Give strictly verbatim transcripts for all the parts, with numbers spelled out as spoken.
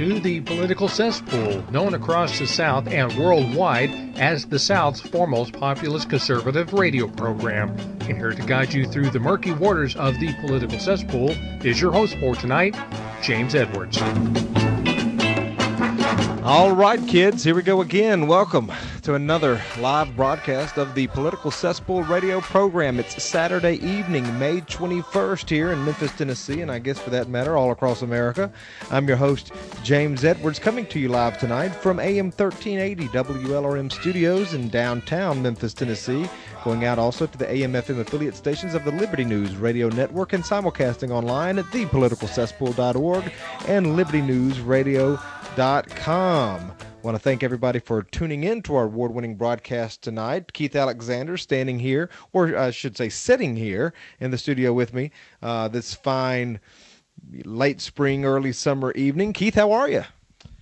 to the Political Cesspool, known across the South and worldwide as the South's foremost populist conservative radio program. And here to guide you through the murky waters of the Political Cesspool is your host for tonight, James Edwards. All right, kids, here we go again. Welcome to another live broadcast of the Political Cesspool radio program. It's Saturday evening, May twenty-first here in Memphis, Tennessee, and I guess for that matter, all across America. I'm your host, James Edwards, coming to you live tonight from A M thirteen eighty W L R M studios in downtown Memphis, Tennessee, going out also to the A M F M affiliate stations of the Liberty News Radio Network and simulcasting online at the political cesspool dot org and liberty news radio dot com. I want to thank everybody for tuning in to our award-winning broadcast tonight. Keith Alexander standing here, or I should say sitting here in the studio with me uh, this fine late spring, early summer evening. Keith, how are you?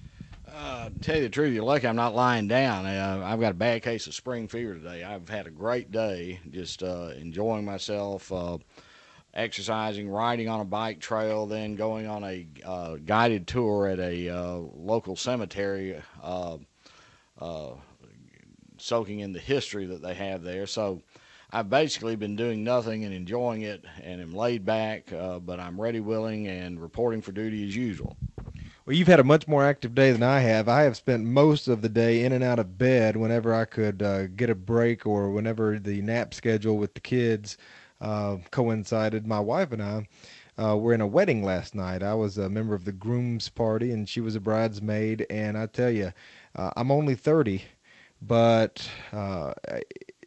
Uh, to tell you the truth, you're lucky I'm not lying down. Uh, I've got a bad case of spring fever today. I've had a great day, just uh, enjoying myself, uh, exercising, riding on a bike trail, then going on a uh, guided tour at a uh, local cemetery, uh, uh, soaking in the history that they have there. So I've basically been doing nothing and enjoying it, and am laid back, uh, but I'm ready, willing, and reporting for duty as usual. Well, you've had a much more active day than I have. I have spent most of the day in and out of bed whenever I could uh, get a break or whenever the nap schedule with the kids Uh, coincided. My wife and I uh, were in a wedding last night. I was a member of the groom's party, and she was a bridesmaid. And I tell you, uh, I'm only thirty, but uh, I,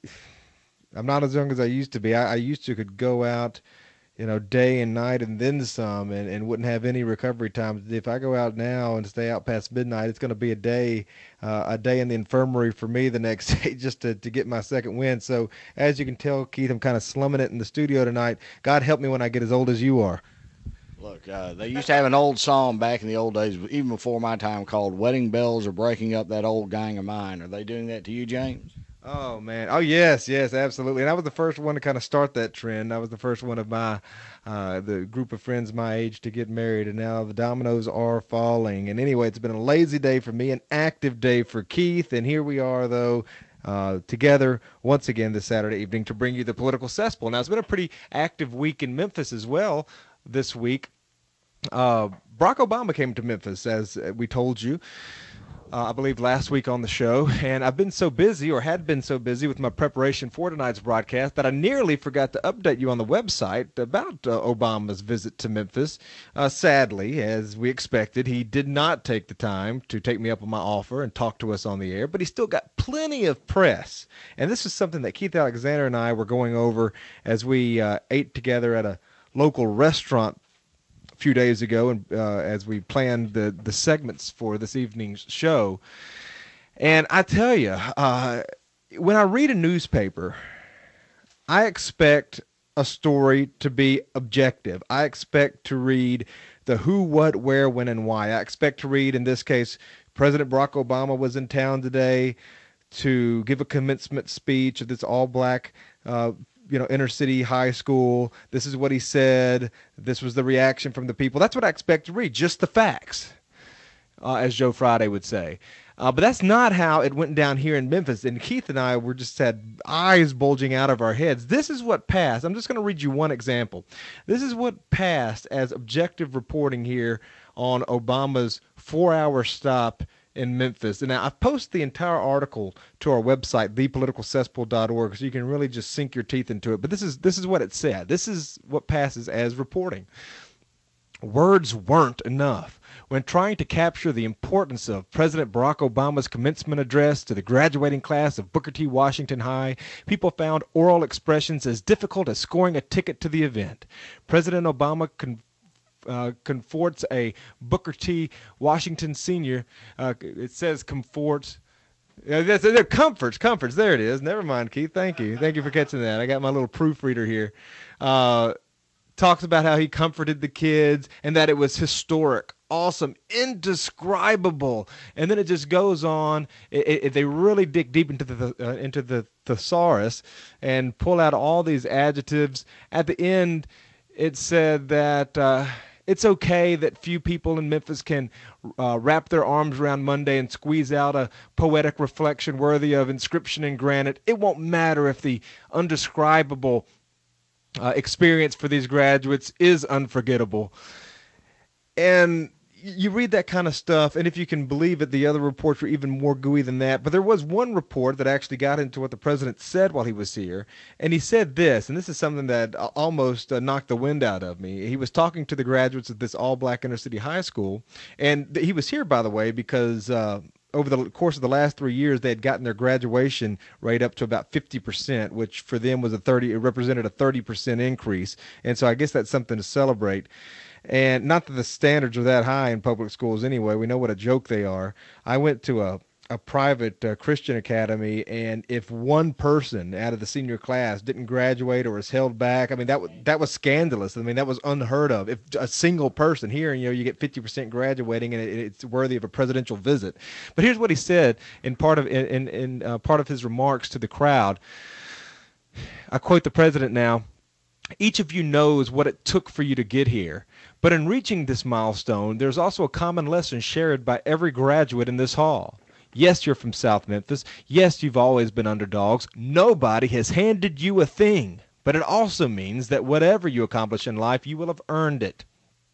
I'm not as young as I used to be. I, I used to could go out, you know, day and night and then some, and, and wouldn't have any recovery time. If I go out now and stay out past midnight, it's going to be a day, uh, a day in the infirmary for me the next day just to, to get my second wind. So as you can tell, Keith, I'm kind of slumming it in the studio tonight. God help me when I get as old as you are. Look, uh, they used to have an old song back in the old days, even before my time, called "Wedding Bells Are Breaking Up That Old Gang of Mine." Are they doing that to you, James? Oh, man. Oh, yes, yes, absolutely. And I was the first one to kind of start that trend. I was the first one of my, uh, the group of friends my age to get married, and now the dominoes are falling. And anyway, it's been a lazy day for me, an active day for Keith, and here we are, though, uh, together once again this Saturday evening to bring you the Political Cesspool. Now, it's been a pretty active week in Memphis as well this week. Uh, Barack Obama came to Memphis, as we told you. Uh, I believe last week on the show, and I've been so busy, or had been so busy with my preparation for tonight's broadcast, that I nearly forgot to update you on the website about uh, Obama's visit to Memphis. Uh, sadly, as we expected, he did not take the time to take me up on my offer and talk to us on the air, but he still got plenty of press. And this is something that Keith Alexander and I were going over as we uh, ate together at a local restaurant few days ago, and uh, as we planned the the segments for this evening's show. And I tell you, uh, when I read a newspaper, I expect a story to be objective. I expect to read the who, what, where, when, and why. I expect to read, in this case, President Barack Obama was in town today to give a commencement speech at this all-black uh you know, inner city high school. This is what he said. This was the reaction from the people. That's what I expect to read, just the facts, uh, as Joe Friday would say. Uh, but that's not how it went down here in Memphis. And Keith and I were just had eyes bulging out of our heads. This is what passed. I'm just going to read you one example. This is what passed as objective reporting here on Obama's four-hour stop in Memphis. And now I've posted the entire article to our website, the political cesspool dot org, so you can really just sink your teeth into it. But this is this is what it said. This is what passes as reporting. Words weren't enough. When trying to capture the importance of President Barack Obama's commencement address to the graduating class of Booker T. Washington High, people found oral expressions as difficult as scoring a ticket to the event. President Obama con- Uh, comforts a Booker T. Washington Senior Uh, it says comforts. Uh, that's, they're comforts, comforts. There it is. Never mind, Keith. Thank you. Thank you for catching that. I got my little proofreader here. Uh, talks about how he comforted the kids and that it was historic, awesome, indescribable. And then it just goes on. It, it, they really dig deep into the uh, into the thesaurus and pull out all these adjectives. At the end, it said that. Uh, It's okay that few people in Memphis can uh, wrap their arms around Monday and squeeze out a poetic reflection worthy of inscription in granite. It won't matter if the undescribable uh, experience for these graduates is unforgettable. And you read that kind of stuff, and if you can believe it, the other reports were even more gooey than that. But there was one report that actually got into what the president said while he was here, and he said this, and this is something that almost uh, knocked the wind out of me. He was talking to the graduates of this all-black inner-city high school, and th- he was here, by the way, because uh, over the course of the last three years, they had gotten their graduation rate up to about fifty percent, which for them was a thirty. It represented a thirty percent increase, and so I guess that's something to celebrate. And not that the standards are that high in public schools anyway. We know what a joke they are. I went to a, a private uh, Christian academy, and if one person out of the senior class didn't graduate or was held back, I mean, that, w- that was scandalous. I mean, that was unheard of. If a single person here, you know, you get fifty percent graduating, and it, it's worthy of a presidential visit. But here's what he said in part of, in, in, in uh, part of his remarks to the crowd. I quote the president now. Each of you knows what it took for you to get here. But in reaching this milestone, there's also a common lesson shared by every graduate in this hall. Yes, you're from South Memphis. Yes, you've always been underdogs. Nobody has handed you a thing. But it also means that whatever you accomplish in life, you will have earned it.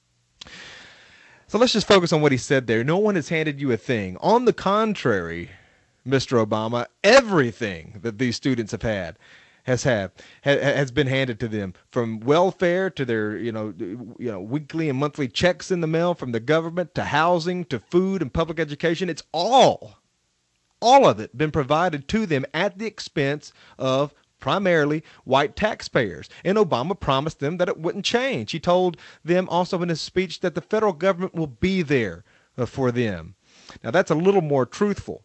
So let's just focus on what he said there. No one has handed you a thing. On the contrary, Mister Obama, everything that these students have had has had has been handed to them, from welfare to their you know you know weekly and monthly checks in the mail from the government, to housing, to food and public education. It's all all of it been provided to them at the expense of primarily white taxpayers. And Obama promised them that it wouldn't change. He told them also in his speech that the federal government will be there uh, for them. Now that's a little more truthful.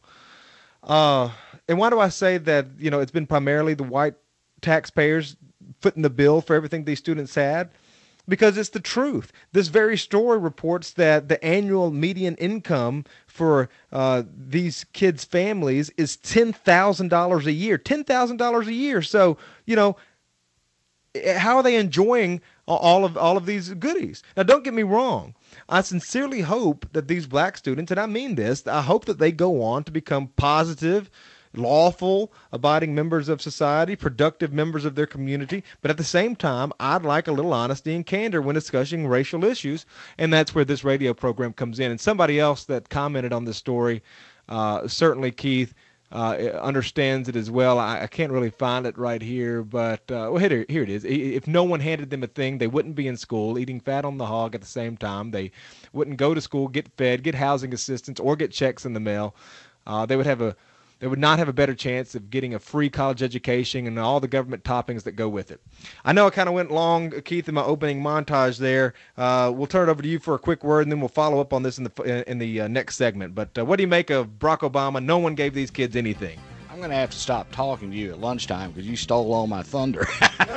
Uh, and why do I say that, you know, it's been primarily the white taxpayers footing the bill for everything these students had? Because it's the truth. This very story reports that the annual median income for uh, these kids' families is ten thousand dollars a year. ten thousand dollars a year. So, you know, how are they enjoying all of all of these goodies? Now, don't get me wrong. I sincerely hope that these black students, and I mean this, I hope that they go on to become positive, lawful, abiding members of society, productive members of their community. But at the same time, I'd like a little honesty and candor when discussing racial issues, and that's where this radio program comes in. And somebody else that commented on this story, uh, certainly Keith, uh, understands it as well. I, I can't really find it right here, but uh, well, here, here it is. If no one handed them a thing, they wouldn't be in school, eating fat on the hog at the same time. They wouldn't go to school, get fed, get housing assistance, or get checks in the mail. Uh, they would have a They would not have a better chance of getting a free college education and all the government toppings that go with it. I know I kind of went long, Keith, in my opening montage there. Uh, we'll turn it over to you for a quick word, and then we'll follow up on this in the in the uh, next segment. But uh, what do you make of Barack Obama? No one gave these kids anything. I'm going to have to stop talking to you at lunchtime because you stole all my thunder.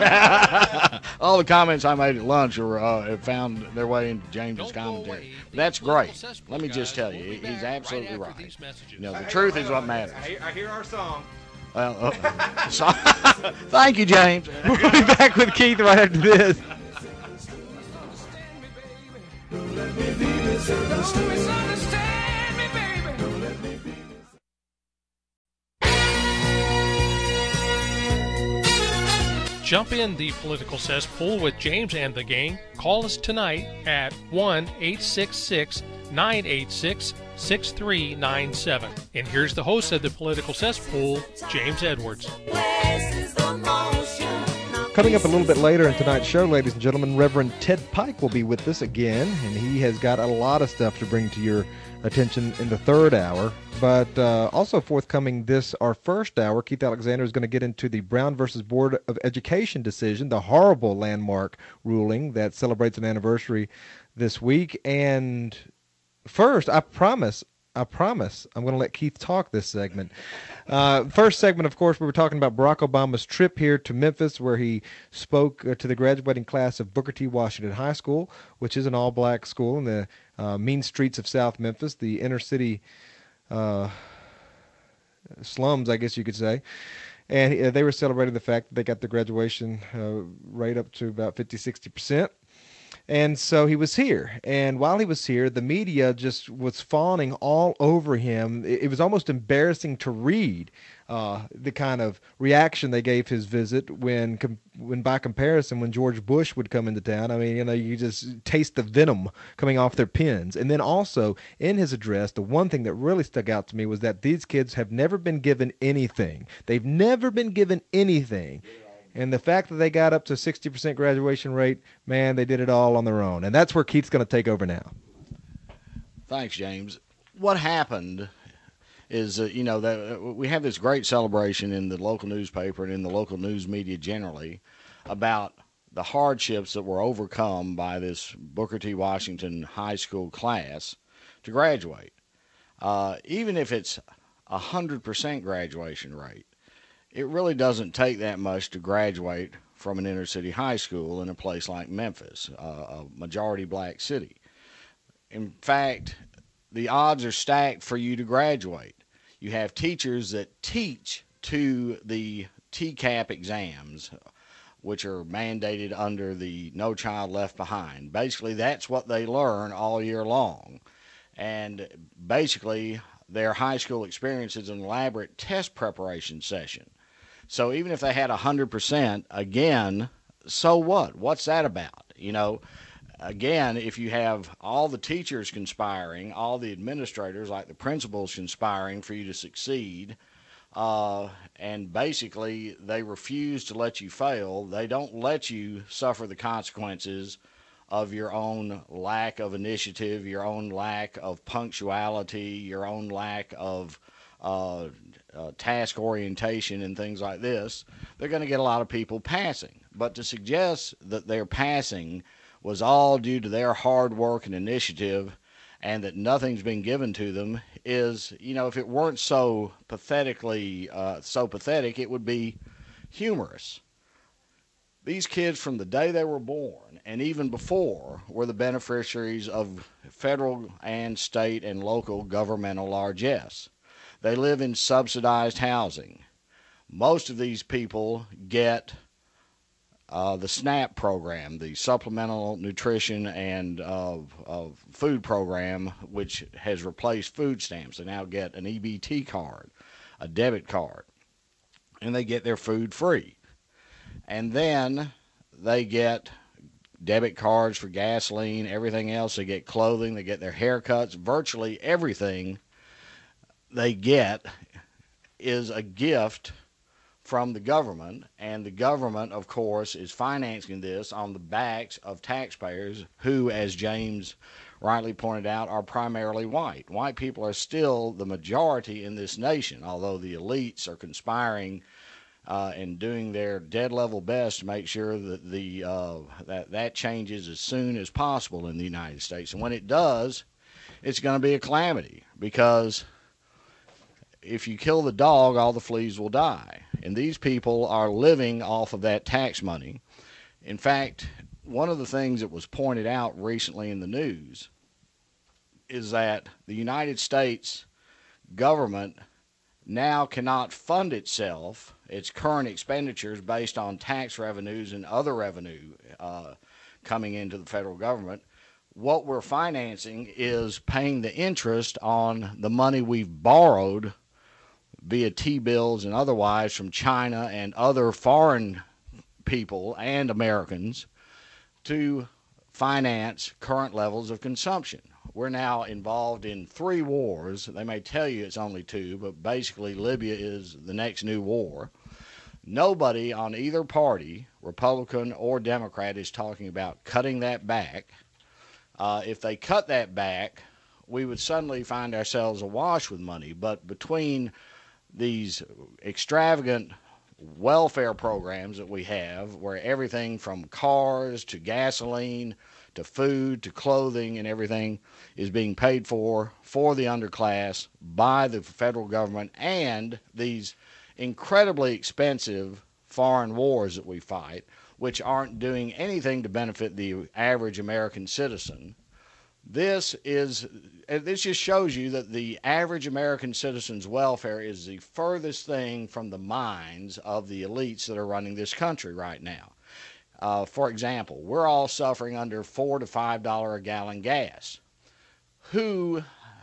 All the comments I made at lunch are, uh, have found their way into James's commentary. That's great. Let me just tell you, he's absolutely right. You know, the truth is what matters. I hear our song. Well, uh, so, thank you, James. We'll be back with Keith right after this. Jump in the political cesspool with James and the gang. Call us tonight at one eight six six, nine eight six, six three nine seven. And here's the host of the political cesspool, James Edwards. Coming up a little bit later in tonight's show, ladies and gentlemen, Reverend Ted Pike will be with us again, and he has got a lot of stuff to bring to your attention in the third hour. But uh, also forthcoming this, our first hour, Keith Alexander is going to get into the Brown versus Board of Education decision, the horrible landmark ruling that celebrates an anniversary this week. And first, I promise, I promise, I'm going to let Keith talk this segment. Uh, first segment, of course, we were talking about Barack Obama's trip here to Memphis, where he spoke uh, to the graduating class of Booker T. Washington High School, which is an all-black school in the uh, mean streets of South Memphis, the inner city uh, slums, I guess you could say. And uh, they were celebrating the fact that they got the graduation uh, rate up to about fifty, sixty percent. And so he was here. And while he was here, the media just was fawning all over him. It, it was almost embarrassing to read uh, the kind of reaction they gave his visit when, com- when by comparison, when George Bush would come into town. I mean, you know, you just taste the venom coming off their pens. And then also in his address, the one thing that really stuck out to me was that these kids have never been given anything. They've never been given anything. And the fact that they got up to sixty percent graduation rate, man, they did it all on their own. And that's where Keith's going to take over now. Thanks, James. What happened is, uh, you know, that we have this great celebration in the local newspaper and in the local news media generally about the hardships that were overcome by this Booker T. Washington high school class to graduate. Uh, even if it's a one hundred percent graduation rate, it really doesn't take that much to graduate from an inner city high school in a place like Memphis, uh, a majority black city. In fact, the odds are stacked for you to graduate. You have teachers that teach to the T CAP exams, which are mandated under the No Child Left Behind. Basically, that's what they learn all year long. And basically, their high school experience is an elaborate test preparation session. So even if they had one hundred percent, again, so what? What's that about? You know, again, if you have all the teachers conspiring, all the administrators, like the principals, conspiring for you to succeed, uh, and basically they refuse to let you fail, they don't let you suffer the consequences of your own lack of initiative, your own lack of punctuality, your own lack of uh, uh, task orientation and things like this, they're going to get a lot of people passing. But to suggest that their passing was all due to their hard work and initiative and that nothing's been given to them is, you know, if it weren't so pathetically, uh, so pathetic, it would be humorous. These kids from the day they were born and even before were the beneficiaries of federal and state and local governmental largesse. They live in subsidized housing. Most of these people get uh, the SNAP program, the Supplemental Nutrition and uh, uh, Food Program, which has replaced food stamps. They now get an E B T card, a debit card, and they get their food free. And then they get debit cards for gasoline, everything else. They get clothing, they get their haircuts, virtually everything they get is a gift from the government, and the government, of course, is financing this on the backs of taxpayers who, as James rightly pointed out, are primarily white. White people are still the majority in this nation, although the elites are conspiring uh, and doing their dead level best to make sure that the uh, that that changes as soon as possible in the United States. And when it does, it's going to be a calamity, because if you kill the dog, all the fleas will die. And these people are living off of that tax money. In fact, one of the things that was pointed out recently in the news is that the United States government now cannot fund itself, its current expenditures, based on tax revenues and other revenue uh, coming into the federal government. What we're financing is paying the interest on the money we've borrowed via T-bills and otherwise from China and other foreign people and Americans to finance current levels of consumption. We're now involved in three wars. They may tell you it's only two, but basically Libya is the next new war. Nobody on either party, Republican or Democrat, is talking about cutting that back. Uh, if they cut that back, we would suddenly find ourselves awash with money. But between these extravagant welfare programs that we have, where everything from cars to gasoline to food to clothing and everything is being paid for for the underclass by the federal government, and these incredibly expensive foreign wars that we fight, which aren't doing anything to benefit the average American citizen. This is this just shows you that the average American citizen's welfare is the furthest thing from the minds of the elites that are running this country right now. Uh, for example, we're all suffering under four to five dollar a gallon gas. Who,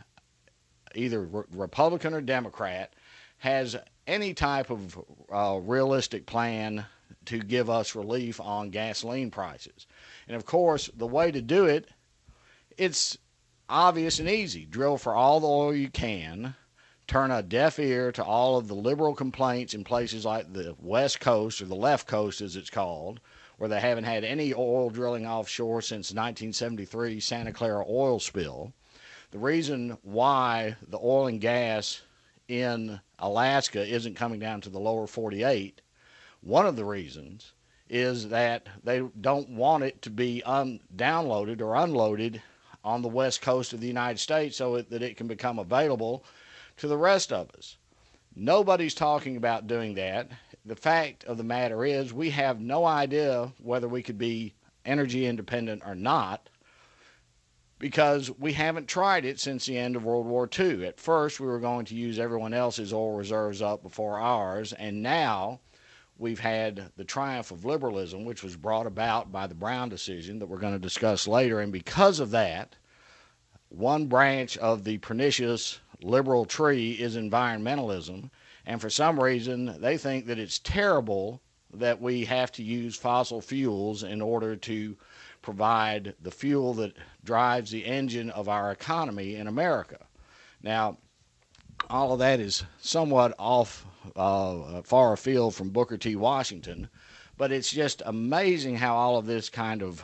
either re- Republican or Democrat, has any type of uh, realistic plan to give us relief on gasoline prices? And of course, the way to do it, it's obvious and easy. Drill for all the oil you can. Turn a deaf ear to all of the liberal complaints in places like the West Coast, or the left coast as it's called, where they haven't had any oil drilling offshore since the nineteen seventy-three Santa Clara oil spill. The reason why the oil and gas in Alaska isn't coming down to the lower forty-eight, one of the reasons is that they don't want it to be un- downloaded or unloaded on the west coast of the United States so that it can become available to the rest of us. Nobody's talking about doing that. The fact of the matter is we have no idea whether we could be energy independent or not, because we haven't tried it since the end of World War Two. At first, we were going to use everyone else's oil reserves up before ours, and now we've had the triumph of liberalism, which was brought about by the Brown decision that we're going to discuss later. And because of that, one branch of the pernicious liberal tree is environmentalism. And for some reason, they think that it's terrible that we have to use fossil fuels in order to provide the fuel that drives the engine of our economy in America. Now, all of that is somewhat off, uh, far afield from Booker T. Washington, but it's just amazing how all of this kind of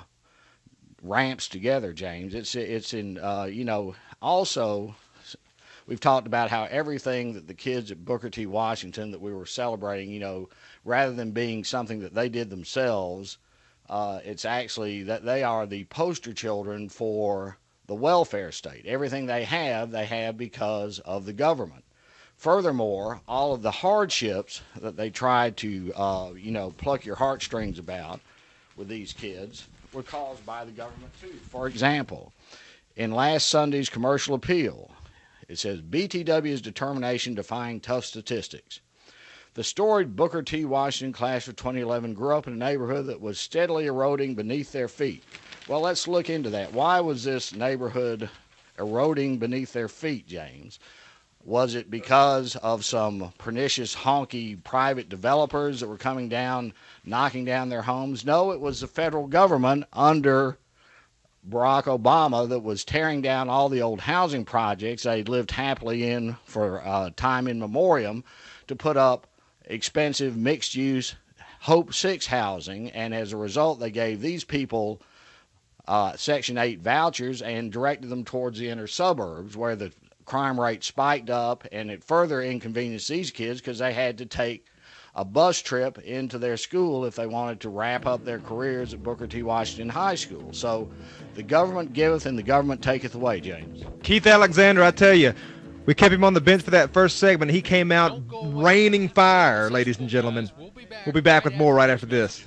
ramps together, James. It's it's in uh, you know, also we've talked about how everything that the kids at Booker T. Washington that we were celebrating, you know, rather than being something that they did themselves, uh, it's actually that they are the poster children for the welfare state. Everything they have, they have because of the government. Furthermore, all of the hardships that they tried to, uh, you know, pluck your heartstrings about with these kids were caused by the government too. For example, in last Sunday's commercial appeal, it says B T W's determination defying tough statistics. The storied Booker T. Washington class of twenty eleven grew up in a neighborhood that was steadily eroding beneath their feet. Well, let's look into that. Why was this neighborhood eroding beneath their feet, James? Was it because of some pernicious, honky private developers that were coming down, knocking down their homes? No, it was the federal government under Barack Obama that was tearing down all the old housing projects they'd lived happily in for uh, time in memoriam to put up expensive mixed-use Hope six housing, and as a result, they gave these people uh, Section eight vouchers and directed them towards the inner suburbs where the crime rate spiked up, and it further inconvenienced these kids because they had to take a bus trip into their school if they wanted to wrap up their careers at Booker T. Washington High School. So the government giveth and the government taketh away, James. Keith Alexander, I tell you, we kept him on the bench for that first segment. He came out raining fire, ladies and gentlemen. We'll be back with more right after this.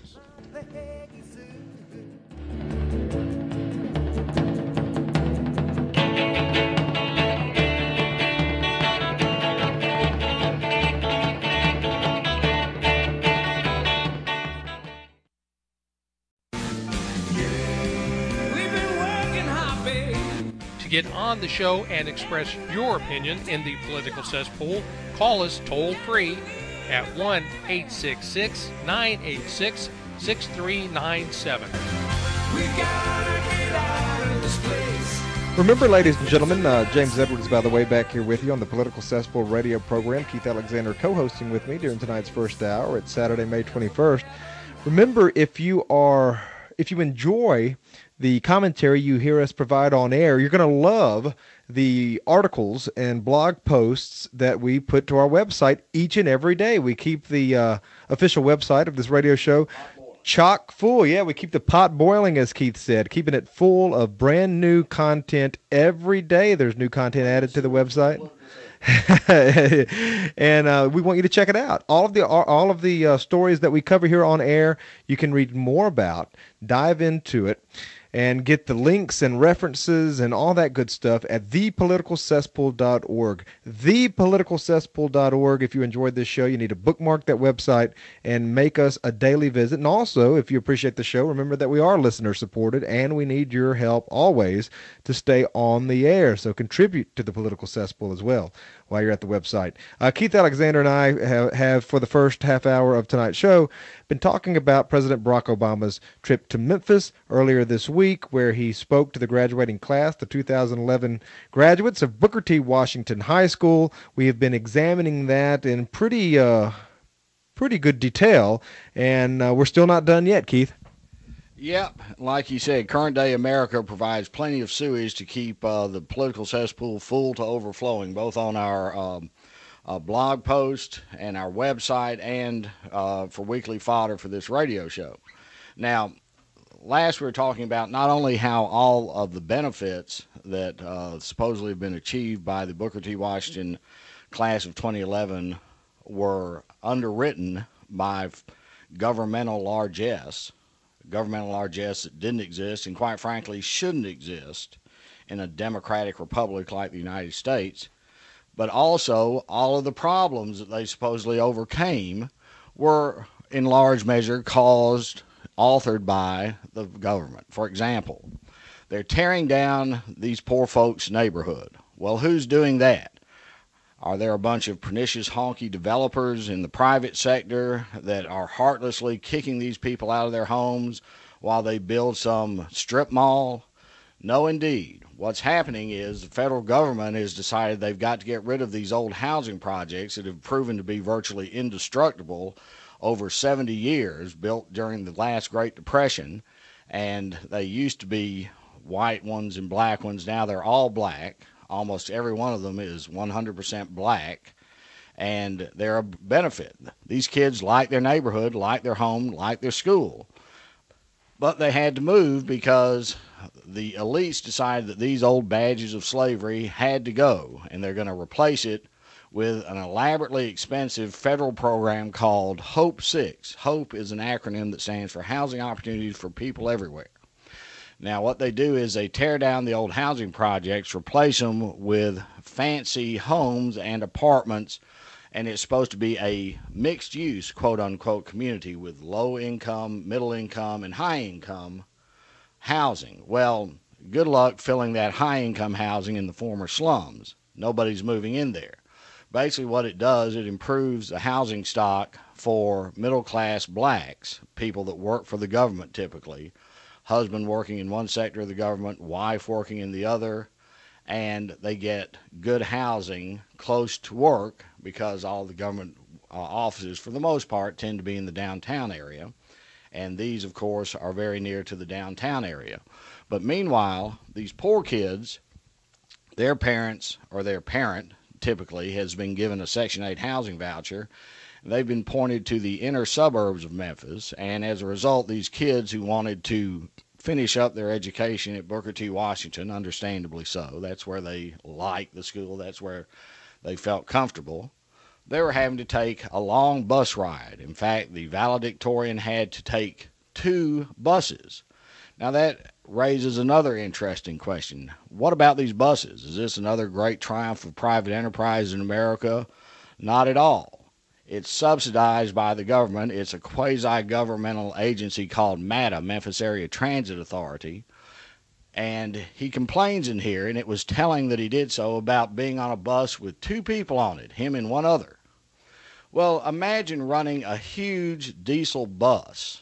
To get on the show and express your opinion in the political cesspool, call us toll-free at one eight six six, nine eight six, six three nine seven. Remember, ladies and gentlemen, uh, James Edwards, by the way, back here with you on the Political Cesspool radio program. Keith Alexander co-hosting with me during tonight's first hour. It's Saturday, May twenty-first. Remember, if you are, if you enjoy the commentary you hear us provide on air, you're going to love the articles and blog posts that we put to our website each and every day. We keep the uh, official website of this radio show chock full. Yeah, we keep the pot boiling, as Keith said, keeping it full of brand new content every day. There's new content added to the website. and uh, we want you to check it out. All of the all of the uh, stories that we cover here on air, you can read more about, dive into it. and get the links and references and all that good stuff at the political cesspool dot org. the political cesspool dot org. If you enjoyed this show, you need to bookmark that website and make us a daily visit. And also, if you appreciate the show, remember that we are listener supported and we need your help always to stay on the air. So contribute to the Political Cesspool as well while you're at the website. Uh, Keith Alexander and I have, have, for the first half hour of tonight's show, been talking about President Barack Obama's trip to Memphis earlier this week, where he spoke to the graduating class, the two thousand eleven graduates of Booker T. Washington High School. We have been examining that in pretty, uh, pretty good detail, and uh, we're still not done yet, Keith. Yep, like you said, current day America provides plenty of sewage to keep uh, the political cesspool full to overflowing, both on our um, uh, blog post and our website, and uh, for weekly fodder for this radio show. Now, last we were talking about not only how all of the benefits that uh, supposedly have been achieved by the Booker T. Washington class of twenty eleven were underwritten by governmental largesse, governmental largesse that didn't exist and, quite frankly, shouldn't exist in a democratic republic like the United States, but also all of the problems that they supposedly overcame were in large measure caused, authored by the government. For example, they're tearing down these poor folks' neighborhood. Well, who's doing that? Are there a bunch of pernicious honky developers in the private sector that are heartlessly kicking these people out of their homes while they build some strip mall? No, indeed. What's happening is the federal government has decided they've got to get rid of these old housing projects that have proven to be virtually indestructible over seventy years, built during the last Great Depression, and they used to be white ones and black ones. Now they're all black. Almost every one of them is one hundred percent black, and they're a benefit. These kids like their neighborhood, like their home, like their school. But they had to move because the elites decided that these old badges of slavery had to go, and they're going to replace it with an elaborately expensive federal program called HOPE six. HOPE is an acronym that stands for Housing Opportunities for People Everywhere. Now, what they do is they tear down the old housing projects, replace them with fancy homes and apartments, and it's supposed to be a mixed-use, quote-unquote, community with low-income, middle-income, and high-income housing. Well, good luck filling that high-income housing in the former slums. Nobody's moving in there. Basically, what it does, it improves the housing stock for middle-class blacks, people that work for the government typically, husband working in one sector of the government, wife working in the other, and they get good housing close to work because all the government uh, offices, for the most part, tend to be in the downtown area. And these, of course, are very near to the downtown area. But meanwhile, these poor kids, their parents or their parent typically has been given a Section eight housing voucher. They've been pointed to the inner suburbs of Memphis, and as a result, these kids who wanted to finish up their education at Booker T. Washington, understandably so, that's where they liked the school, that's where they felt comfortable, they were having to take a long bus ride. In fact, the valedictorian had to take two buses. Now that raises another interesting question. What about these buses? Is this another great triumph of private enterprise in America? Not at all. It's subsidized by the government. It's a quasi-governmental agency called MATA, Memphis Area Transit Authority. And he complains in here, and it was telling that he did so, about being on a bus with two people on it, him and one other. Well, imagine running a huge diesel bus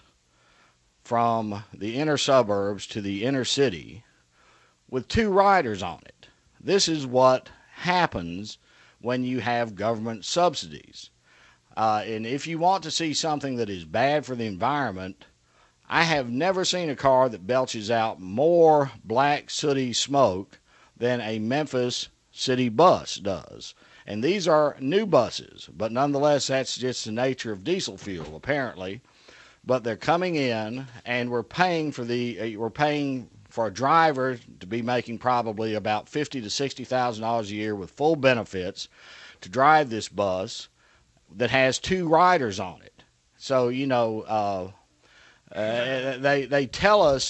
from the inner suburbs to the inner city with two riders on it. This is what happens when you have government subsidies. Uh, and if you want to see something that is bad for the environment, I have never seen a car that belches out more black sooty smoke than a Memphis city bus does. And these are new buses, but nonetheless, that's just the nature of diesel fuel, apparently. But they're coming in, and we're paying for the uh, we're paying for a driver to be making probably about fifty to sixty thousand dollars a year with full benefits to drive this bus that has two riders on it. So, you know, uh, uh, they they tell us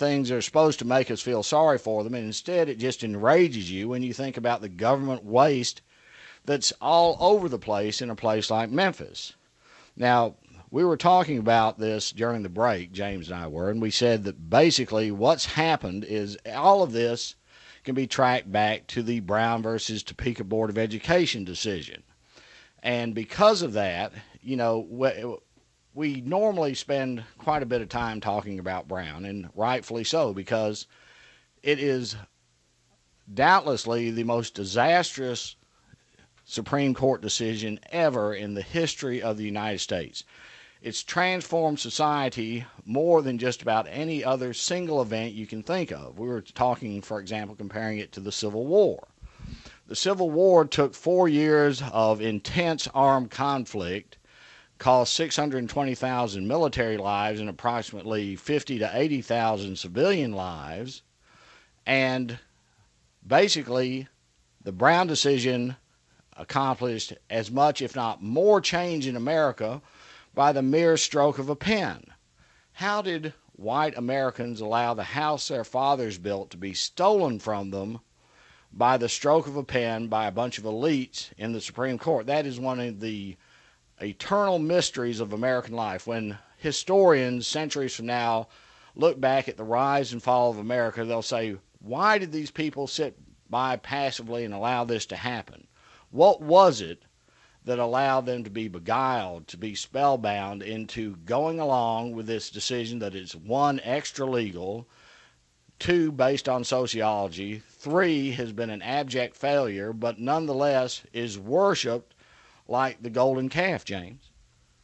things that are supposed to make us feel sorry for them, and instead it just enrages you when you think about the government waste that's all over the place in a place like Memphis. Now, we were talking about this during the break, James and I were, and we said that basically what's happened is all of this can be tracked back to the Brown versus Topeka Board of Education decision. And because of that, you know, we, we normally spend quite a bit of time talking about Brown, and rightfully so, because it is doubtlessly the most disastrous Supreme Court decision ever in the history of the United States. It's transformed society more than just about any other single event you can think of. We were talking, for example, comparing it to the Civil War. The Civil War took four years of intense armed conflict, cost six hundred twenty thousand military lives and approximately fifty to eighty thousand civilian lives, and basically the Brown decision accomplished as much, if not more, change in America by the mere stroke of a pen. How did white Americans allow the house their fathers built to be stolen from them by the stroke of a pen by a bunch of elites in the Supreme Court? That is one of the eternal mysteries of American life. When historians centuries from now look back at the rise and fall of America, they'll say, why did these people sit by passively and allow this to happen? What was it that allowed them to be beguiled, to be spellbound into going along with this decision that is, one, extra legal, two, based on sociology, three, has been an abject failure, but nonetheless is worshipped like the golden calf, James?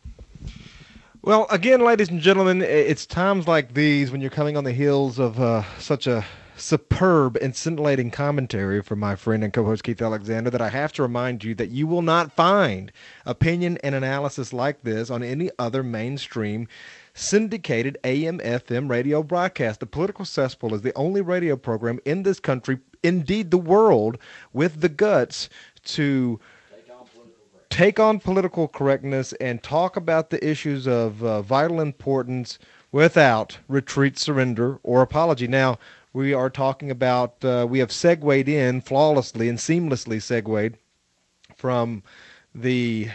Well, again, ladies and gentlemen, it's times like these when you're coming on the heels of uh, such a superb and scintillating commentary from my friend and co-host Keith Alexander that I have to remind you that you will not find opinion and analysis like this on any other mainstream syndicated A M F M radio broadcast. The Political Cesspool is the only radio program in this country, indeed the world, with the guts to take on political correctness and talk about the issues of uh, vital importance without retreat, surrender, or apology. Now, we are talking about, uh, we have segued in flawlessly and seamlessly segued from the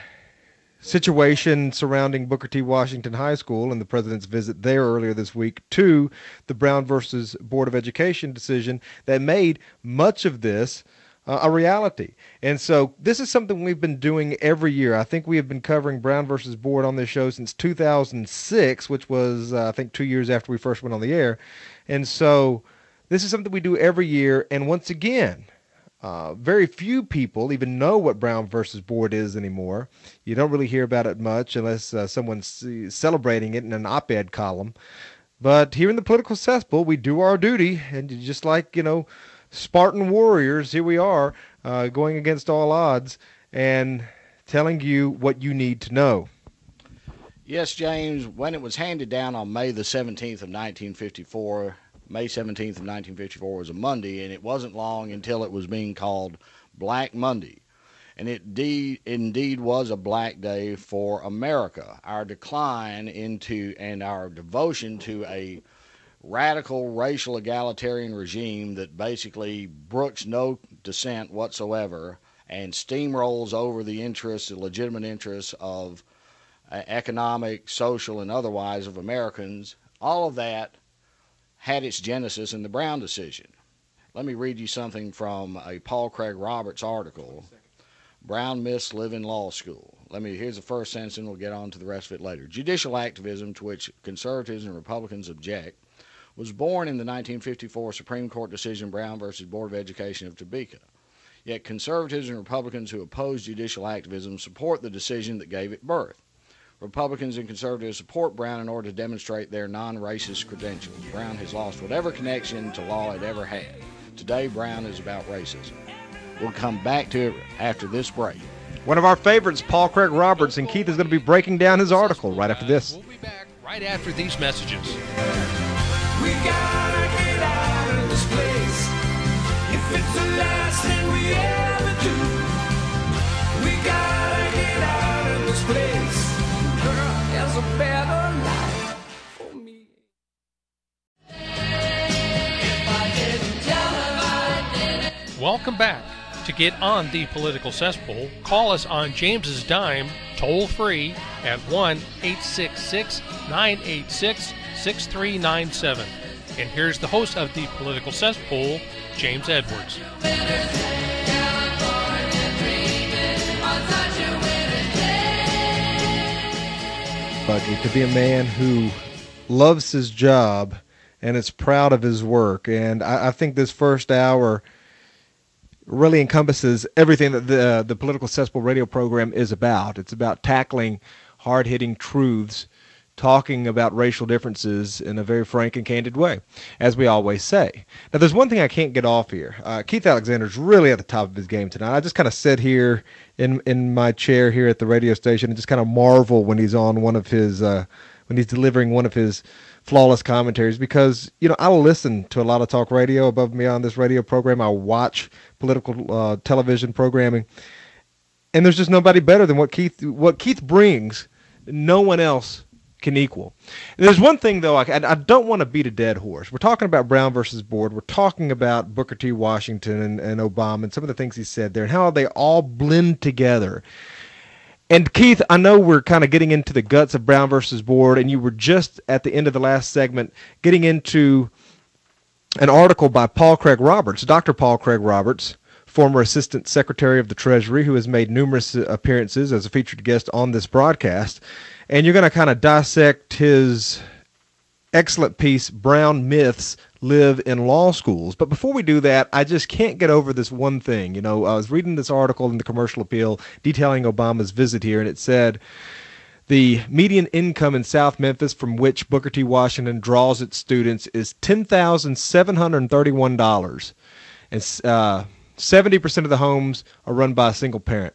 situation surrounding Booker T. Washington High School and the president's visit there earlier this week to the Brown versus Board of Education decision that made much of this uh, a reality. And so this is something we've been doing every year. I think we have been covering Brown versus Board on this show since two thousand six, which was, uh, I think, two years after we first went on the air. And so this is something we do every year, and once again, uh, very few people even know what Brown versus Board is anymore. You don't really hear about it much unless uh, someone's celebrating it in an op-ed column. But here in the Political Cesspool, we do our duty, and just like, you know, Spartan warriors, here we are, uh, going against all odds and telling you what you need to know. Yes, James, when it was handed down on May the seventeenth of nineteen fifty-four, May seventeenth of nineteen fifty-four was a Monday, and it wasn't long until it was being called Black Monday. And it de- indeed was a black day for America. Our decline into and our devotion to a radical racial egalitarian regime that basically brooks no dissent whatsoever and steamrolls over the interests, the legitimate interests of uh, economic, social, and otherwise of Americans, all of that had its genesis in the Brown decision. Let me read you something from a Paul Craig Roberts article, Brown Myths Live in Law School. Let me, here's the first sentence and we'll get on to the rest of it later. Judicial activism, to which conservatives and Republicans object, was born in the nineteen fifty-four Supreme Court decision Brown versus Board of Education of Topeka. Yet conservatives and Republicans who oppose judicial activism support the decision that gave it birth. Republicans and conservatives support Brown in order to demonstrate their non-racist credentials. Brown has lost whatever connection to law it ever had. Today, Brown is about racism. We'll come back to it after this break. One of our favorites, Paul Craig Roberts, and Keith is going to be breaking down his article right after this. We'll be back right after these messages. We gotta get out of this place. If it's the last thing we ever do, we gotta get out of this place. Girl, there's a better life for me. Welcome back. To get on the political cesspool, call us on James's dime, toll free at one eight six six, nine eight six, six three nine seven. And here's the host of the political cesspool, James Edwards. Buggy, to be a man who loves his job and is proud of his work. And I, I think this first hour really encompasses everything that the uh, the Political Cesspool radio program is about. It's about tackling hard-hitting truths, talking about racial differences in a very frank and candid way, as we always say. Now, there's one thing I can't get off here. Uh, Keith Alexander's really at the top of his game tonight. I just kind of sit here in in my chair here at the radio station and just kind of marvel when he's on one of his, uh, when he's delivering one of his flawless commentaries, because, you know, I listen to a lot of talk radio above and beyond this radio program. I watch political uh, television programming, and there's just nobody better than what Keith what Keith brings. No one else can equal. There's one thing, though, I, I don't want to beat a dead horse. We're talking about Brown versus Board. We're talking about Booker T. Washington and, and Obama and some of the things he said there and how they all blend together. And, Keith, I know we're kind of getting into the guts of Brown versus Board, and you were just at the end of the last segment getting into an article by Paul Craig Roberts, Doctor Paul Craig Roberts, former Assistant Secretary of the Treasury, who has made numerous appearances as a featured guest on this broadcast. And you're going to kind of dissect his excellent piece, Brown Myths Live in Law Schools. But before we do that, I just can't get over this one thing. You know, I was reading this article in the Commercial Appeal detailing Obama's visit here, and it said the median income in South Memphis from which Booker T. Washington draws its students is ten thousand seven hundred thirty-one dollars. And uh, seventy percent of the homes are run by a single parent.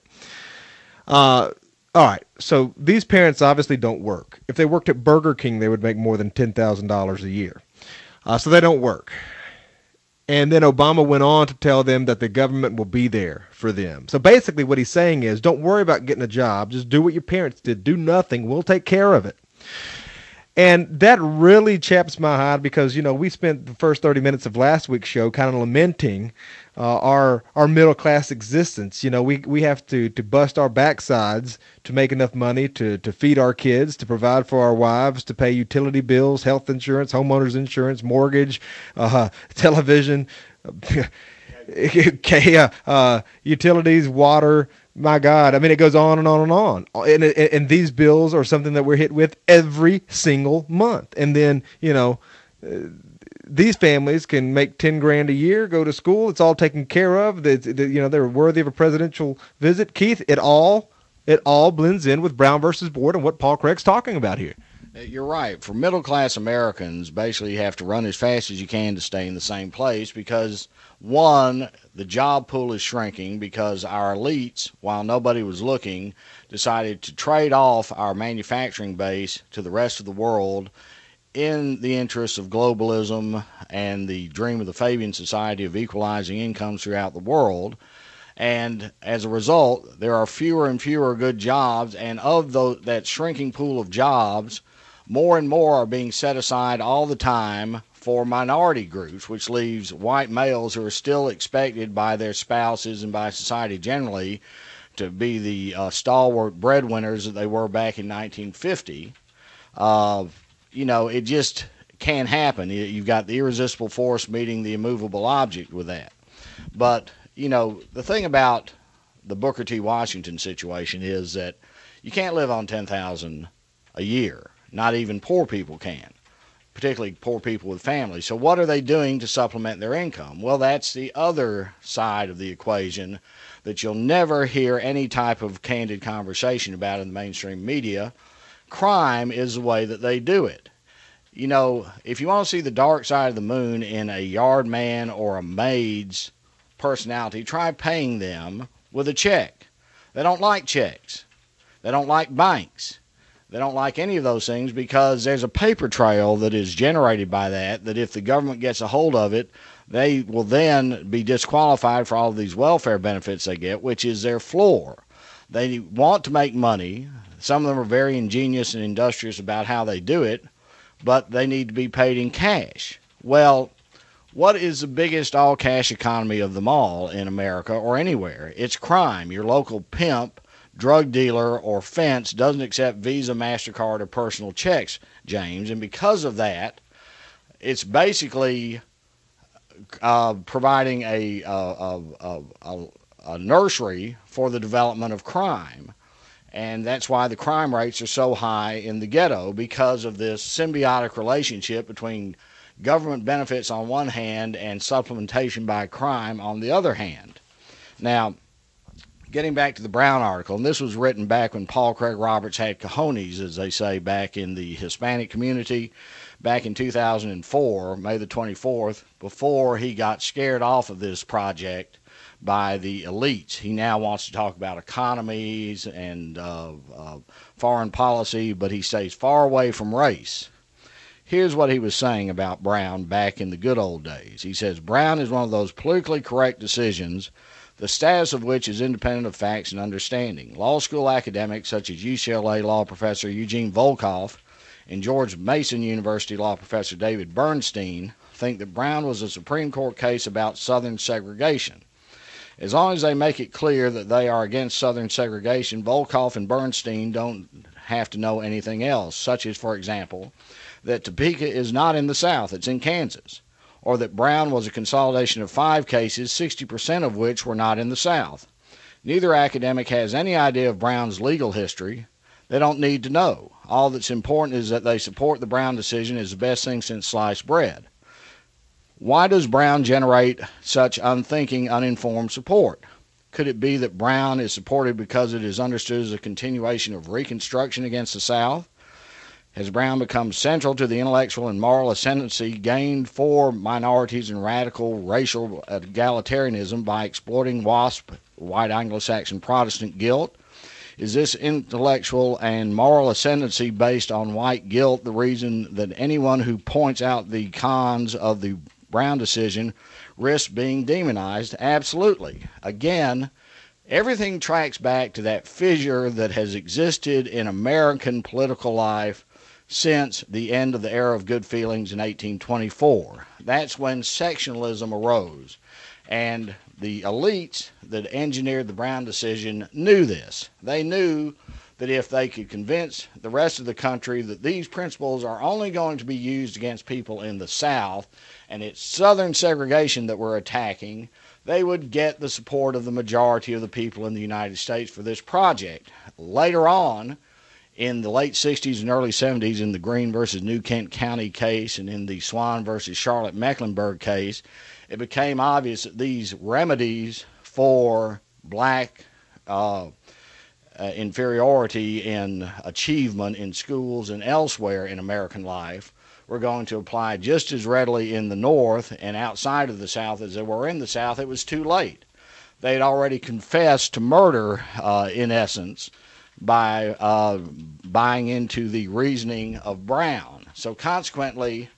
Uh, all right, so these parents obviously don't work. If they worked at Burger King, they would make more than ten thousand dollars a year. Uh, so they don't work. And then Obama went on to tell them that the government will be there for them. So basically what he's saying is, don't worry about getting a job. Just do what your parents did. Do nothing. We'll take care of it. And that really chaps my hide because, you know, we spent the first thirty minutes of last week's show kind of lamenting uh, our our middle class existence. You know, we we have to, to bust our backsides to make enough money to, to feed our kids, to provide for our wives, to pay utility bills, health insurance, homeowners insurance, mortgage, uh, television, uh, utilities, water. My God, I mean, it goes on and on and on. And, and these bills are something that we're hit with every single month. And then, you know, uh, these families can make ten grand a year, go to school. It's all taken care of. They, they, you know, they're worthy of a presidential visit. Keith, it all, it all blends in with Brown versus Board and what Paul Craig's talking about here. You're right. For middle-class Americans, basically you have to run as fast as you can to stay in the same place because, one, the job pool is shrinking because our elites, while nobody was looking, decided to trade off our manufacturing base to the rest of the world in the interest of globalism and the dream of the Fabian Society of equalizing incomes throughout the world. And as a result, there are fewer and fewer good jobs, and of those, that shrinking pool of jobs, more and more are being set aside all the time for minority groups, which leaves white males who are still expected by their spouses and by society generally to be the uh, stalwart breadwinners that they were back in nineteen fifty. Uh, you know, it just can't happen. You've got the irresistible force meeting the immovable object with that. But, you know, the thing about the Booker T. Washington situation is that you can't live on ten thousand dollars a year. Not even poor people can, particularly poor people with families. So what are they doing to supplement their income? Well, that's the other side of the equation that you'll never hear any type of candid conversation about in the mainstream media. Crime is the way that they do it. You know, if you want to see the dark side of the moon in a yard man or a maid's personality, try paying them with a check. They don't like checks. They don't like banks. They don't like any of those things because there's a paper trail that is generated by that, that if the government gets a hold of it, they will then be disqualified for all of these welfare benefits they get, which is their floor. They want to make money. Some of them are very ingenious and industrious about how they do it, but they need to be paid in cash. Well, What is the biggest all-cash economy of them all in America or anywhere? It's crime. Your local pimp, drug dealer, or fence doesn't accept Visa, MasterCard, or personal checks, James. And because of that, it's basically uh, providing a, a, a, a, a nursery for the development of crime. And that's why the crime rates are so high in the ghetto, because of this symbiotic relationship between government benefits on one hand and supplementation by crime on the other hand. Now, getting back to the Brown article, and this was written back when Paul Craig Roberts had cojones, as they say, back in the Hispanic community back in two thousand four, May the twenty-fourth, before he got scared off of this project by the elites. He now wants to talk about economies and uh, uh, foreign policy, but he stays far away from race. Here's what he was saying about Brown back in the good old days. He says, Brown is one of those politically correct decisions, the status of which is independent of facts and understanding. Law school academics such as U C L A law professor Eugene Volkoff and George Mason University law professor David Bernstein think that Brown was a Supreme Court case about Southern segregation. As long as they make it clear that they are against Southern segregation, Volkoff and Bernstein don't have to know anything else, such as, for example, that Topeka is not in the South, it's in Kansas, or that Brown was a consolidation of five cases, sixty percent of which were not in the South. Neither academic has any idea of Brown's legal history. They don't need to know. All that's important is that they support the Brown decision as the best thing since sliced bread. Why does Brown generate such unthinking, uninformed support? Could it be that Brown is supported because it is understood as a continuation of Reconstruction against the South? Has Brown become central to the intellectual and moral ascendancy gained for minorities and radical racial egalitarianism by exploiting WASP, white Anglo-Saxon Protestant guilt? Is this intellectual and moral ascendancy based on white guilt the reason that anyone who points out the cons of the Brown decision risks being demonized? Absolutely. Again, everything tracks back to that fissure that has existed in American political life since the end of the era of good feelings in eighteen twenty-four. That's when sectionalism arose. And the elites that engineered the Brown decision knew this. They knew that if they could convince the rest of the country that these principles are only going to be used against people in the South, and it's Southern segregation that we're attacking, they would get the support of the majority of the people in the United States for this project. Later on, in the late sixties and early seventies, in the Greene versus New Kent County case and in the Swan versus Charlotte Mecklenburg case, it became obvious that these remedies for black uh, uh, inferiority in achievement in schools and elsewhere in American life were going to apply just as readily in the North and outside of the South as they were in the South. It was too late. They had already confessed to murder, uh, in essence, by uh, buying into the reasoning of Brown. So consequently,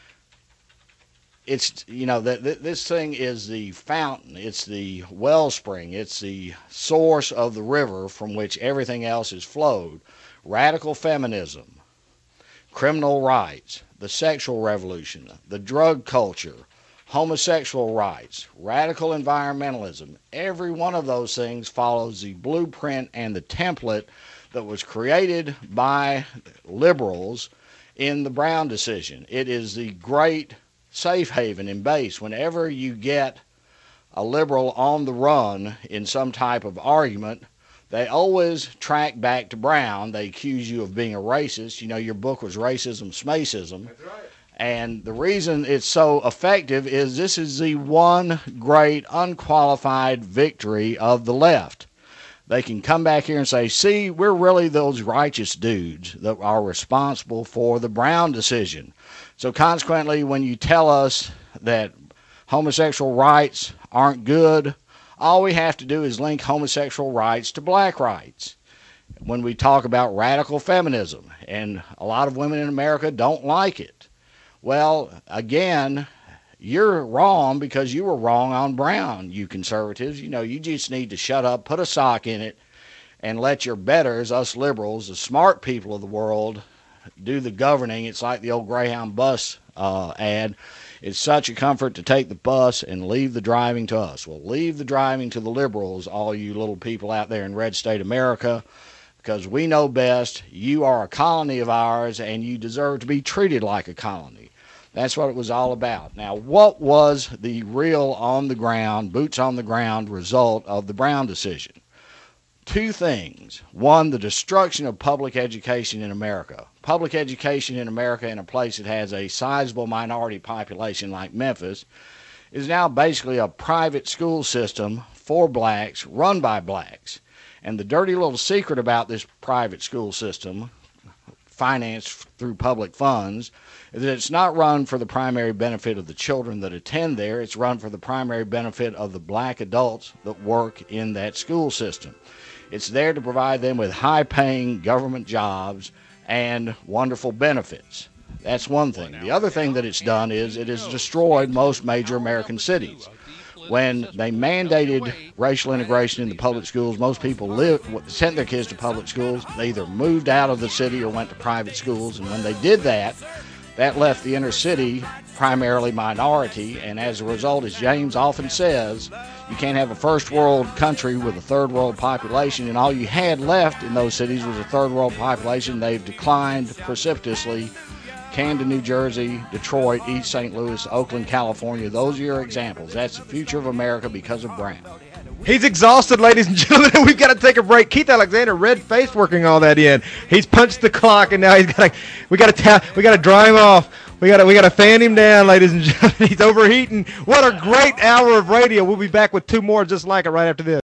it's, you know, th- th- this thing is the fountain, it's the wellspring, it's the source of the river from which everything else has flowed. Radical feminism, criminal rights, the sexual revolution, the drug culture, homosexual rights, radical environmentalism, every one of those things follows the blueprint and the template that was created by liberals in the Brown decision. It is the great safe haven and base. Whenever you get a liberal on the run in some type of argument, they always track back to Brown. They accuse you of being a racist. You know, your book was Racism, Smacism. That's right. And the reason it's so effective is this is the one great unqualified victory of the left. They can come back here and say, see, we're really those righteous dudes that are responsible for the Brown decision. So consequently, when you tell us that homosexual rights aren't good, all we have to do is link homosexual rights to black rights. When we talk about radical feminism, and a lot of women in America don't like it, well, again, you're wrong because you were wrong on Brown, you conservatives. You know, you just need to shut up, put a sock in it, and let your betters, us liberals, the smart people of the world, do the governing. It's like the old Greyhound bus uh, ad. It's such a comfort to take the bus and leave the driving to us. Well, leave the driving to the liberals, all you little people out there in red state America, because we know best. You are a colony of ours, and you deserve to be treated like a colony. That's what it was all about. Now, what was the real on-the-ground, boots-on-the-ground result of the Brown decision? Two things. One, the destruction of public education in America. Public education in America, in a place that has a sizable minority population like Memphis, is now basically a private school system for blacks, run by blacks. And the dirty little secret about this private school system, financed through public funds, is that it's not run for the primary benefit of the children that attend there. It's run for the primary benefit of the black adults that work in that school system. It's there to provide them with high-paying government jobs and wonderful benefits. That's one thing. The other thing that it's done is it has destroyed most major American cities. When they mandated racial integration in the public schools, most people lived, sent their kids to public schools. They either moved out of the city or went to private schools. And when they did that, that left the inner city primarily minority. And as a result, as James often says, you can't have a first world country with a third world population. And all you had left in those cities was a third world population. They've declined precipitously. Camden, New Jersey, Detroit, East Saint Louis, Oakland, California. Those are your examples. That's the future of America because of Brown. He's exhausted, ladies and gentlemen, and we've got to take a break. Keith Alexander, red face, working all that in. He's punched the clock, and now he's got to. We got to tap. We got to dry him off. We got to. We got to fan him down, ladies and gentlemen. He's overheating. What a great hour of radio. We'll be back with two more just like it right after this.